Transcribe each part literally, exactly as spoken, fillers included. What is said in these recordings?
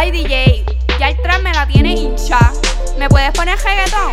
Ay, D J, ya el trap me la tiene hincha. ¿Me puedes poner reggaetón?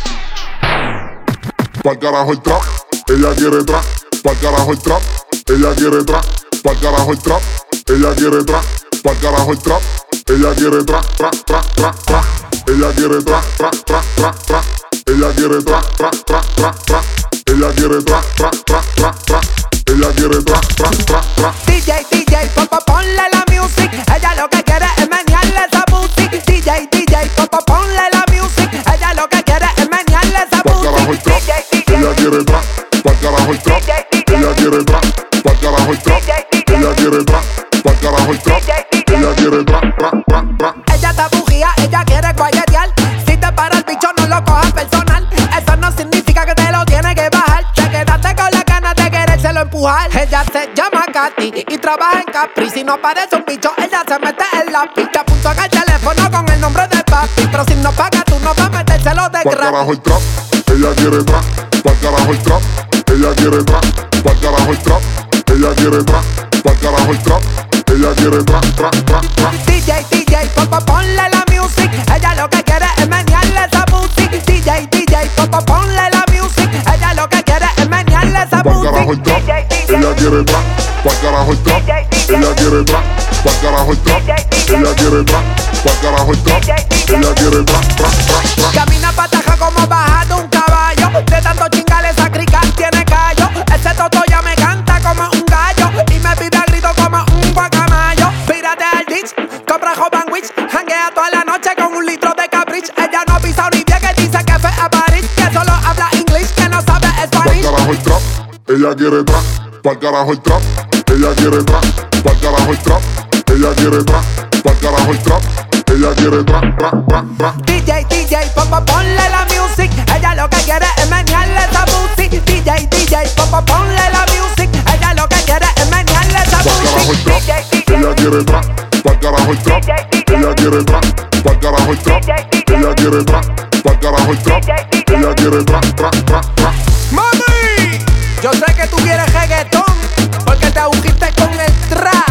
Pa'l carajo el trap, ella quiere trap. Pa'l carajo el trap, ella quiere trap. Pa'l carajo el trap, ella quiere trap. Pa'l carajo el trap, ella quiere trap, trap, trap, trap, trap. Ella quiere trap, trap, trap, trap, trap. Ella quiere trap, trap, trap, trap, trap. Ella quiere trap, trap, trap, trap, trap. Ella quiere trap, trap, trap, trap. D J, D J, papá, ponle la music. Ella lo que quiere es menearle esa music. D J, D J, papá, ponle la music. Ella lo que quiere es menearle esa Pa'l carajo el music. trap, ella quiere trap. Pa'l carajo el trap, ella quiere trap. Pa'l carajo el trap, ella quiere trap. Pa'l carajo el trap, ella quiere trap, trap, trap, trap. Ella está bujía, ella quiere guayetear. Si te para el bicho, no lo cojas personal. Eso no significa que te lo tienes que bajar. Te quedaste con la ganas de querérselo empujar. Ella se llama Katy y trabaja en Capri. Si no aparece un bicho, ella se mete en la pista. Apunto en el teléfono con el nombre de papi. Pero si no pagas, tú no vas a metérselo de Pa'l gratis. carajo el trap, ella quiere trap. Pa'l carajo el trap, ella quiere trap. Pa'l carajo el trap, ella quiere trap. Pa'l carajo el trap, ella quiere trap, trap, trap, trap. D J, D J, papá, ponle la music. Ella lo que quiere es menearle esa music. D J, D J, papá, ponle la music. Ella lo que quiere es menearle esa Pa'l carajo el music. trap, ella quiere trap. Pa'l carajo el trap, ella quiere trap. Pa'l carajo el trap, ella quiere trap. Pa'l carajo el trap, ella quiere trap, trap, trap, trap. Camina pataja como bajado un caballo. De tanto chingar esa crica tiene callo. Ese toto ya me canta como un gallo. Y me pide a grito como un guacamayo. Pírate al ditch, compra Jovan Witch. Hanguea toda la noche con un litro de Caprich. Ella no pisa ni día que dice que fue a París. Que solo habla inglés, que no sabe Pa'l español. carajo el trap, ella quiere trap. Pa'l carajo el trap, ella quiere trap. Pa'l carajo el trap, ella quiere trap. Pa'l carajo el trap, ella quiere trap, trap, trap, trap. D J, D J, papá, ponle la music. Ella lo que quiere es menearle esa music. D J, D J, papá, ponle la music. Ella lo que quiere es menearle esa Pa'l carajo el trap, music. ella quiere trap. Pa'l carajo el trap, ella quiere trap. Pa'l carajo el trap, ella quiere trap. Pa'l carajo el trap, ella quiere trap, trap, trap, trap. ¡Mami! Yo sé que tú quieres reggaetón porque te agujiste con el trap.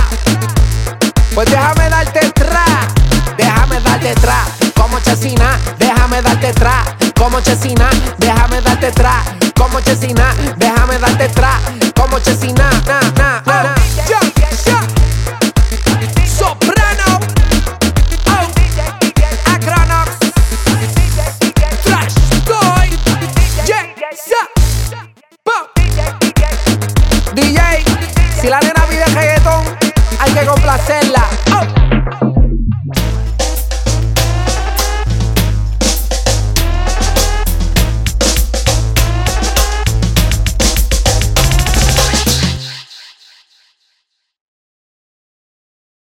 Pues déjame darte trap, déjame darte trap. Como Chesina, déjame darte trap. Como Chesina, déjame darte trap. Como Chesina, déjame darte trap. Como Chesina, na, na, na, na. Ya, ya. Soprano. Oh. Acronox. Trash Boy. Yeah, yeah. Boom. D J, si la nena pide reggaetón, hay que complacerla. Oh.